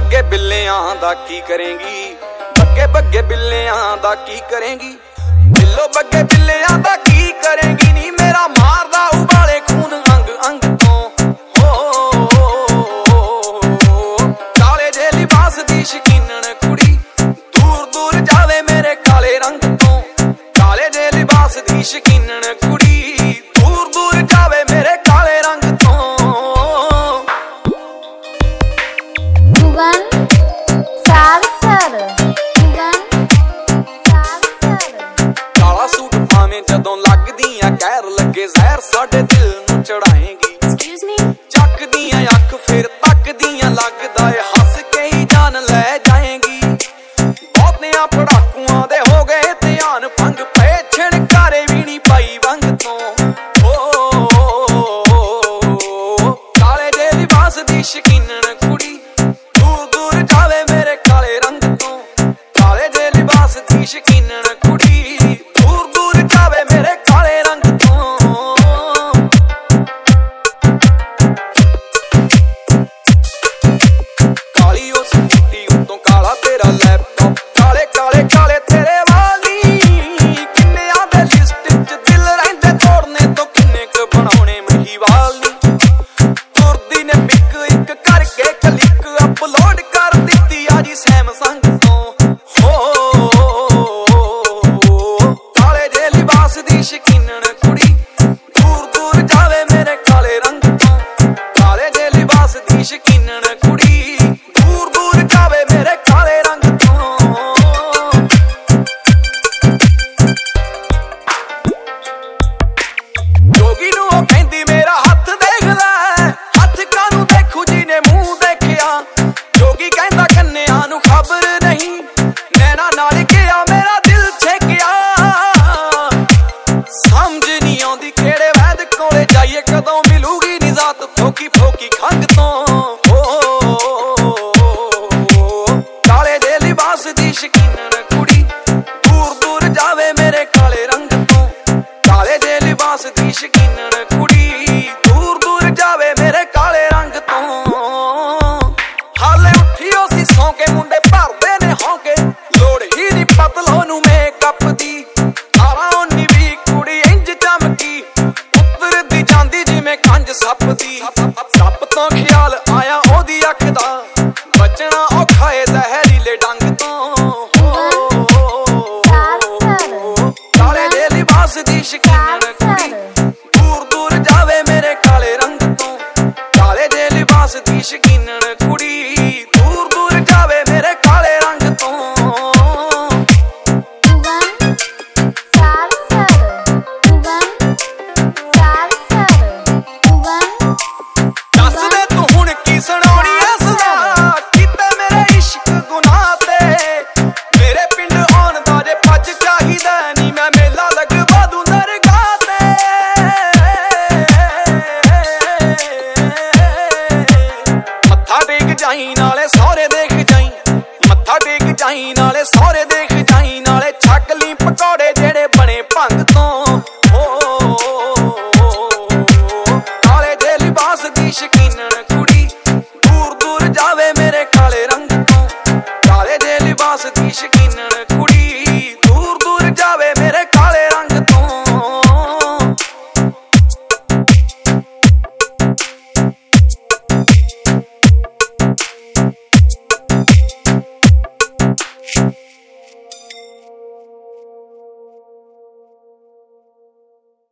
ਬੱਗੇ ਬਿੱਲਿਆਂ ਦਾ ਕੀ ਕਰੇਂਗੀ, ਬੱਗੇ ਬੱਗੇ ਬਿੱਲਿਆਂ ਦਾ ਕੀ ਕਰੇਂਗੀ, ਬਿੱਲੋ ਬੱਗੇ ਬਿੱਲਿਆਂ ਦਾ ਕੀ ਕਰੇਂਗੀ ਨੀ ਮੇਰਾ ਮਾਰਦਾ ਉਬਾਲੇ ਖੂਨ ਅੰਗ ਅੰਗ ਤੋਂ। ਕਾਲੇ ਜੇ ਲਿਬਾਸ ਦੀ ਸ਼ਕੀਨਣ ਕੁੜੀ ਦੂਰ ਦੂਰ ਜਾਵੇ ਮੇਰੇ ਕਾਲੇ ਰੰਗ ਤੋਂ, ਕਾਲੇ ਜੇ ਲਿਬਾਸ ਦੀ ਸ਼ਕੀਨਣ ਕੁੜੀ ਦੂਰ ਦੂਰ ਜਾਵੇ ਮੇਰੇ ਕਾਲੇ ਰੰਗ ਤੋਂ। ਕਾਲਾ ਸੂਟ ਭਾਵੇਂ ਜਦੋਂ ਲੱਗਦੀਆਂ ਕਹਿਰ ਲੱਗੇ ਜ਼ਹਿਰ ਸਾਡੇ ਦਿਲ ਨੂੰ ਚੜਾਏਂਗੀ, ਚੱਕਦੀਆਂ ਅੱਖ ਫਿਰ ਤੱਕਦੀਆਂ ਲੱਗਦਾ ਏ ਹੱਸ ਕੇ ਹੀ ਜਾਨ ਲੈ ਜਾਏਂਗੀ। ਬਹੁਤਿਆਂ ਪੜਾਕੂਆਂ ਦੇ ਹੋ ਗਏ ਧਿਆਨ ਭੰਗ ਪਏ ਛਿਣਕਾਰੇ ਵੀ ਨੀ ਪਾਈ ਵੰਗ ਤੋਂ। ਕਾਲੇ ਜੇ ਲਿਬਾਸ ਦੀ ਸ਼ਕੀਨਣ ਕੁੜੀ ਦੂਰ ਦੂਰ ਜਾਵੇ ਮੇਰੇ ਕਾਲੇ ਰੰਗ ਤੋਂ, ਕਾਲੇ ਜੇ ਲਿਬਾਸ ਦੀ ਸ਼ਕੀਨਣ ਕੁੜੀ ਦੂਰ ਦੂਰ ਜਾਵੇ ਮੇਰੇ ਕਾਲੇ ਰੰਗ ਤੋਂ। ਕਾਲੀ ਉਸ ਕੁੱਤੀ ਉਤੋਂ ਕਾਲਾ ਤੇਰਾ ਲੈਪਟਾਪ, ਕਾਲੇ ਕਾਲੇ ਕਾਲੇ ਤੇਰੇ ਵਾਲ ਨੀ, ਕਿੰਨਿਆਂ ਦੇ ਲਿਸਟ ਚ ਦਿਲ ਰਹਿੰਦੇ ਤੋੜਨੇ ਤੋਂ ਕਿੰਨੇ ਕੁ ਬਣਾਉਣੇ ਮਹੀਵਾਲ ਨੀ। ਤੁਰਦੀ ਨੇ ਪਿਕ ਇੱਕ ਕਰਕੇ ਕਲਿੱਕ ਅਪਲੋਡ ਕਰ ਦਿੱਤੀ ਆ ਜੀ ਸੈਮਸੰਗ ਤੋਂ। ਕਾਲੇ ਜੇ ਲਿਬਾਸ ਦੀ ਸ਼ਕੀਨਣ ਕੁੜੀ ਦੂਰ ਦੂਰ ਜਾਵੇ ਮੇਰੇ ਕਾਲੇ ਰੰਗ ਤੋਂ, ਕਾਲੇ ਜੇ ਲਿਬਾਸ ਦੀ ਸ਼ਕੀਨਣ ਕੁੜੀ ਦੂਰ ਦੂਰ ਜਾਵੇ ਮੇਰੇ ਕਾਲੇ ਰੰਗ ਤੋਂ। ਜੋਗੀ ਨੂੰ ਉਹ ਕਹਿੰਦੀ ਮੇਰਾ ਹੱਥ ਦੇਖ ਲੈ, ਹੱਥ ਕਾਹਨੂੰ ਦੇਖੂ ਜਿਹਨੇ ਮੂੰਹ ਦੇਖਿਆ। ਜੋਗੀ ਕਹਿੰਦਾ ਕੰਨਿਆਂ ਨੂੰ ਖਬਰ ਨਹੀਂ, ਨੈਣਾ ਨਾਲ ਗਿਆ ਮੇਰਾ ਦਿਲ ਛੇਕਿਆ। ਸਮਝ ਨਹੀਂ ਆਉਂਦੀ ਕਿਹੜੇ ਵੈਦ ਕੋਲੇ ਜਾਈਏ, ਕਦੋਂ ਮਿਲੂਗੀ ਨਿਜ਼ਾਤ ਫੋਕੀ ਫੋਕੀ ਖੰਗ ਤੋਂ। ਕਾਲੇ ਜੇ ਲਿਬਾਸ ਦੀ ਸ਼ਕੀਨਣ ਕੁੜੀ ਦੂਰ ਦੂਰ ਜਾਵੇ ਮੇਰੇ ਕਾਲੇ ਰੰਗ ਤੋਂ, ਕਾਲੇ ਜੇ ਲਿਬਾਸ ਦੀ ਸ਼ਕੀਨਣ ਕੁੜੀ ਦੂਰ ਦੂਰ ਜਾਵੇ ਮੇਰੇ ਕਾਲੇ ਰੰਗ ਤੋਂ। ਹਾਲੇ ਉੱਠੀ ਉਹ ਸੀ ਸੌਂ ਕੇ ਮੁੰਡੇ ਭਰਦੇ ਨੇ ਹੌਂਕੇ, ਲੋੜ ਹੀ ਨੀ ਪਤਲੋ ਨੂੰ ਮੇਕਅਪ ਦੀ। 18-19 ਕੁੜੀ ਇੰਜ ਚਮਕੀ ਉਤਰਦੀ ਜਾਂਦੀ ਜਿਵੇਂ ਕੰਜ ਸੱਪ ਦੀ। ਸੱਪ ਤੋਂ ਖਿਆਲ ਆਇਆ ਉਹਦੀ ਅੱਖ ਦਾ, ਬਚਣਾ ਔਖਾ ਏ ਜ਼ਹਿਰੀਲੇ ਡੰਗ ਤੋਂ। ਕਾਲੇ ਜੇ ਲਿਬਾਸ ਦੀ ਸ਼ਕੀਨਣ ਕੁੜੀ ਦੂਰ ਦੂਰ ਜਾਵੇ ਮੇਰੇ ਕਾਲੇ ਰੰਗ ਤੋਂ, ਕਾਲੇ ਜੇ ਲਿਬਾਸ ਦੀ ਸ਼ਕੀਨਣ ਕੁੜੀ ਦੂਰ ਦੂਰ ਜਾਵੇ ਮੇਰੇ ਕਾਲੇ ਰੰਗ ਤੋਂ। ਦੱਸ ਦੇ ਤੂੰ ਹੁਣ ਕੀ ਸੁਣਾਉਣੀ ਐ ਸਦਾ, ਕੀਤੇ ਮੇਰੇ ਇਸ਼ਕ ਗੁਨਾਹ ਤੇ। ਮੇਰੇ ਪਿੰਡ ਆਉਣ ਦਾ ਜੇ ਭੱਜ ਚਾਹੀਦਾ ਨੀ, ਮੈਂ ਮੇਲਾ ਲਗਵਾ ਦੂੰ ਦਰਗਾਹ ਤੇ। ਮੱਥਾ ਟੇਕ ਜਾਈ ਨਾਲੇ ਸਹੁਰੇ ਦੇਖ ਜਾਈ, ਮੱਥਾ ਟੇਕ ਜਾਈ ਨਾਲੇ ਸਹੁਰੇ ਦੇਖ ਜਾਈ, ਨਾਲੇ ਛਕ ਲਈ ਪਕੌੜੇ ਜਿਹੜੇ ਬਣੇ ਭੰਗ ਤੋਂ।